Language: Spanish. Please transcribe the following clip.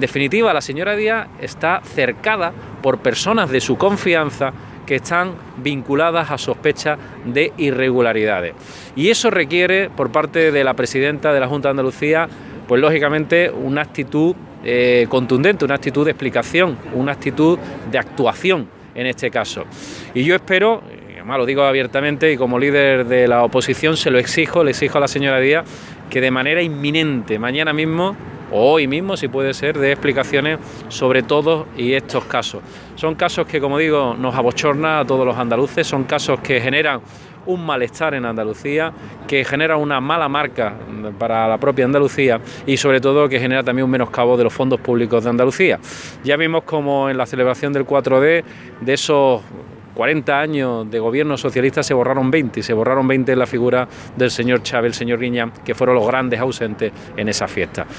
definitiva, la señora Díaz está cercada por personas de su confianza que están vinculadas a sospechas de irregularidades. Y eso requiere, por parte de la presidenta de la Junta de Andalucía, pues lógicamente una actitud contundente, una actitud de explicación, una actitud de actuación en este caso. Y yo espero, además lo digo abiertamente y como líder de la oposición le exijo a la señora Díaz que de manera inminente, mañana mismo o hoy mismo, si puede ser, dé explicaciones sobre todos y estos casos. Son casos que, como digo, nos abochornan a todos los andaluces, son casos que generan un malestar en Andalucía, que genera una mala marca para la propia Andalucía y sobre todo que genera también un menoscabo de los fondos públicos de Andalucía. Ya vimos como en la celebración del 4D, de esos 40 años de gobierno socialista se borraron 20 y se borraron 20 en la figura del señor Chávez, el señor Griñán, que fueron los grandes ausentes en esa fiesta.